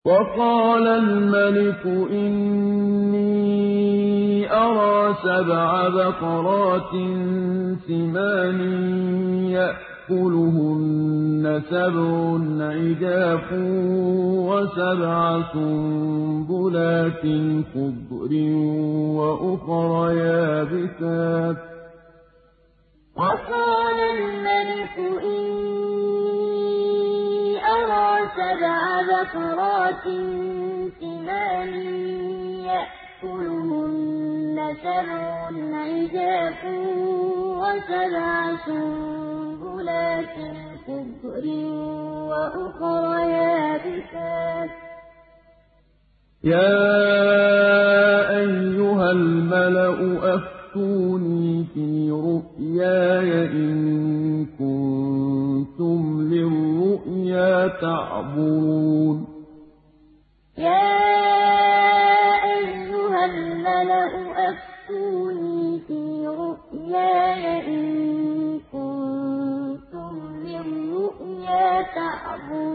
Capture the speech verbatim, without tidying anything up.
وَقَالَ الْمَلِكُ إِنِّي أَرَىٰ سَبْعَ بَقَرَاتٍ سِمَانٍ يَأْكُلُهُنَّ سَبْعٌ عِجَافٌ وَسَبْعَ سُنبُلَاتٍ خُضْرٍ وَأُخَرَ يَابِسَاتٍ ۖ وَقَالَ الْمَلِكُ إِنِّي أَرَىٰ سَبْعَ بَقَرَاتٍ سِمَانٍ يَأْكُلُهُنَّ سَبْعٌ عِجَافٌ وَسَبْعَ سُنبُلَاتٍ خُضْرٍ وَأُخَرَ يَابِسَاتٍ ۖ يَا أَيُّهَا الْمَلَأُ أَفْتُونِي فِي رُؤْيَايَ إِن كُنتُمْ لِلرُّؤْيَا تَعْبُرُونَ يَا أَيُّهَا الْمَلَأُ أَفْتُونِي فِي رُؤْيَايَ إِن كُنتُمْ لِلرُّؤْيَا تَعْبُرُونَ